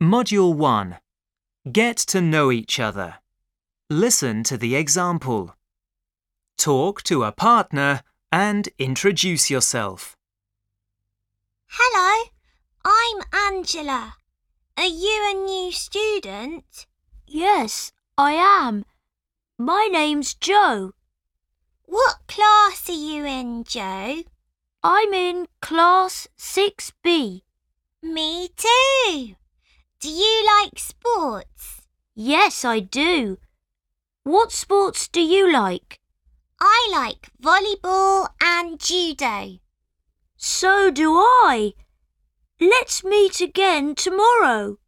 Module 1. Get to know each other. Listen to the example. Talk to a partner and introduce yourself. Hello, I'm Angela. Are you a new student? Yes, I am. My name's Joe. What class are you in, Joe? I'm in Class 6B. Me too. Do you like sports? Yes, I do. What sports do you like? I like volleyball and judo. So do I. Let's meet again tomorrow.